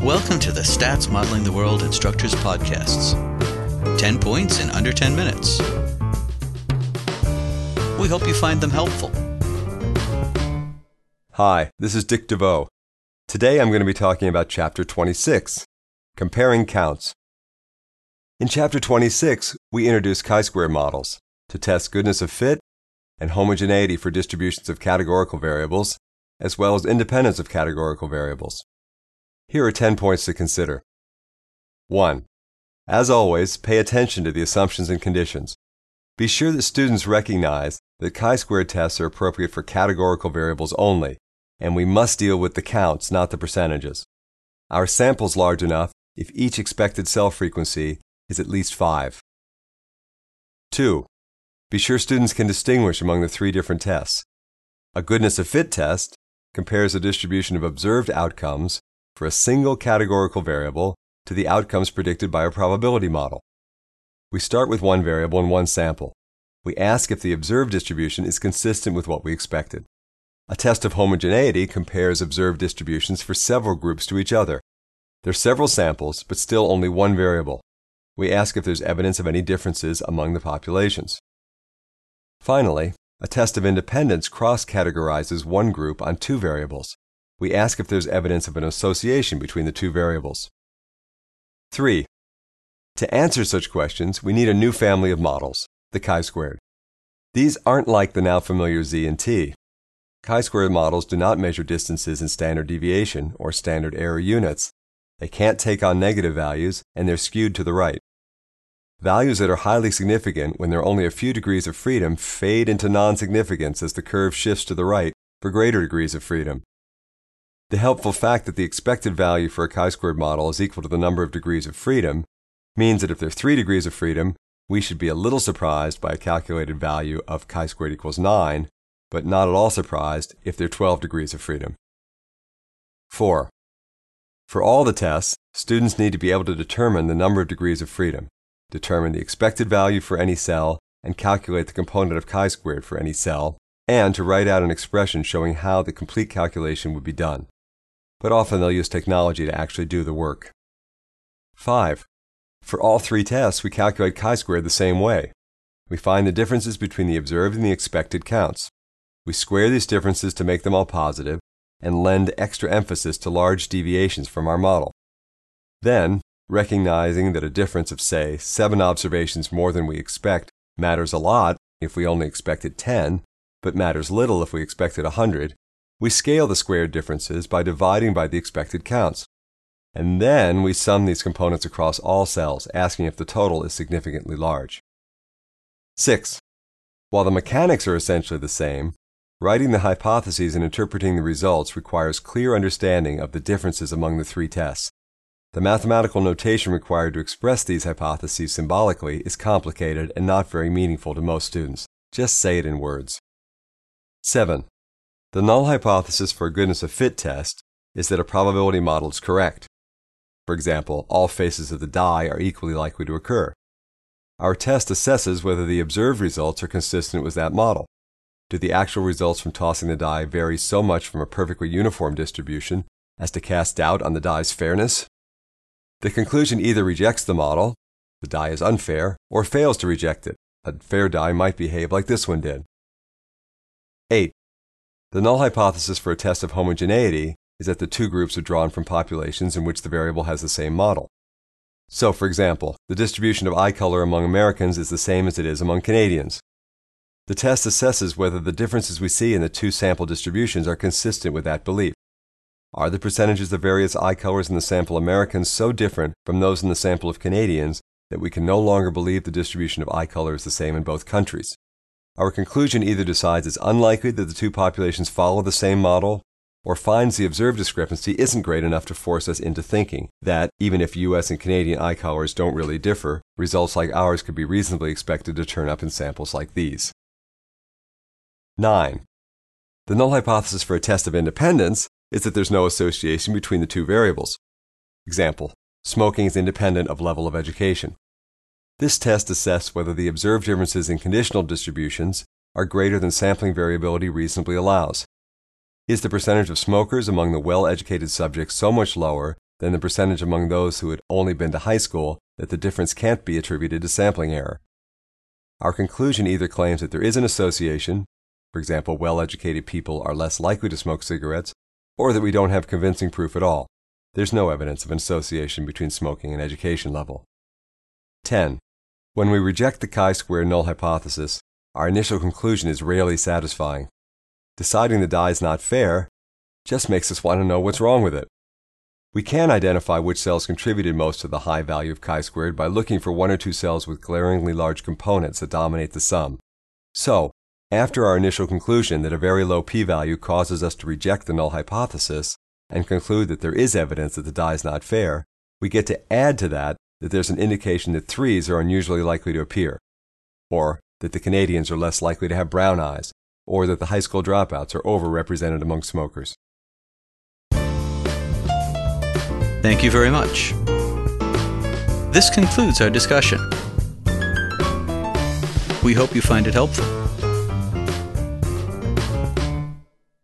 Welcome to the Stats Modeling the World Instructors Podcasts. 10 points in under 10 minutes. We hope you find them helpful. Hi, this is Dick DeVoe. Today I'm going to be talking about Chapter 26, Comparing Counts. In Chapter 26, we introduce chi-square models to test goodness of fit and homogeneity for distributions of categorical variables, as well as independence of categorical variables. Here are 10 points to consider. 1. As always, pay attention to the assumptions and conditions. Be sure that students recognize that chi-square tests are appropriate for categorical variables only, and we must deal with the counts, not the percentages. Our sample is large enough if each expected cell frequency is at least 5. 2. Be sure students can distinguish among the 3 different tests. A goodness of fit test compares the distribution of observed outcomes for a single categorical variable to the outcomes predicted by a probability model. We start with one variable and one sample. We ask if the observed distribution is consistent with what we expected. A test of homogeneity compares observed distributions for several groups to each other. There are several samples, but still only one variable. We ask if there's evidence of any differences among the populations. Finally, a test of independence cross-categorizes one group on 2 variables. We ask if there's evidence of an association between the 2 variables. 3. To answer such questions, we need a new family of models, the chi-squared. These aren't like the now familiar Z and T. Chi-squared models do not measure distances in standard deviation or standard error units. They can't take on negative values, and they're skewed to the right. Values that are highly significant when there are only a few degrees of freedom fade into non-significance as the curve shifts to the right for greater degrees of freedom. The helpful fact that the expected value for a chi-squared model is equal to the number of degrees of freedom means that if there are 3 degrees of freedom, we should be a little surprised by a calculated value of chi-squared equals 9, but not at all surprised if there are 12 degrees of freedom. 4. For all the tests, students need to be able to determine the number of degrees of freedom, determine the expected value for any cell, and calculate the component of chi-squared for any cell, and to write out an expression showing how the complete calculation would be done. But often they'll use technology to actually do the work. 5. For all 3 tests, we calculate chi-squared the same way. We find the differences between the observed and the expected counts. We square these differences to make them all positive, and lend extra emphasis to large deviations from our model. Then, recognizing that a difference of, say, 7 observations more than we expect matters a lot if we only expected 10, but matters little if we expected 100, we scale the squared differences by dividing by the expected counts. And then we sum these components across all cells, asking if the total is significantly large. 6. While the mechanics are essentially the same, writing the hypotheses and interpreting the results requires clear understanding of the differences among the 3 tests. The mathematical notation required to express these hypotheses symbolically is complicated and not very meaningful to most students. Just say it in words. 7. The null hypothesis for a goodness of fit test is that a probability model is correct. For example, all faces of the die are equally likely to occur. Our test assesses whether the observed results are consistent with that model. Do the actual results from tossing the die vary so much from a perfectly uniform distribution as to cast doubt on the die's fairness? The conclusion either rejects the model, the die is unfair, or fails to reject it. A fair die might behave like this one did. 8. The null hypothesis for a test of homogeneity is that the 2 groups are drawn from populations in which the variable has the same model. So, for example, the distribution of eye color among Americans is the same as it is among Canadians. The test assesses whether the differences we see in the 2 sample distributions are consistent with that belief. Are the percentages of various eye colors in the sample Americans so different from those in the sample of Canadians that we can no longer believe the distribution of eye color is the same in both countries? Our conclusion either decides it's unlikely that the 2 populations follow the same model, or finds the observed discrepancy isn't great enough to force us into thinking that, even if US and Canadian eye colors don't really differ, results like ours could be reasonably expected to turn up in samples like these. 9. The null hypothesis for a test of independence is that there's no association between the 2 variables. Example, smoking is independent of level of education. This test assesses whether the observed differences in conditional distributions are greater than sampling variability reasonably allows. Is the percentage of smokers among the well-educated subjects so much lower then the percentage among those who had only been to high school that the difference can't be attributed to sampling error. Our conclusion either claims that there is an association, for example, well-educated people are less likely to smoke cigarettes, or that we don't have convincing proof at all. There's no evidence of an association between smoking and education level. 10. When we reject the chi-square null hypothesis, our initial conclusion is rarely satisfying. Deciding the die is not fair just makes us want to know what's wrong with it. We can identify which cells contributed most to the high value of chi-squared by looking for one or two cells with glaringly large components that dominate the sum. So, after our initial conclusion that a very low p-value causes us to reject the null hypothesis and conclude that there is evidence that the die is not fair, we get to add to that there's an indication that 3s are unusually likely to appear, or that the Canadians are less likely to have brown eyes, or that the high school dropouts are overrepresented among smokers. Thank you very much. This concludes our discussion. We hope you find it helpful.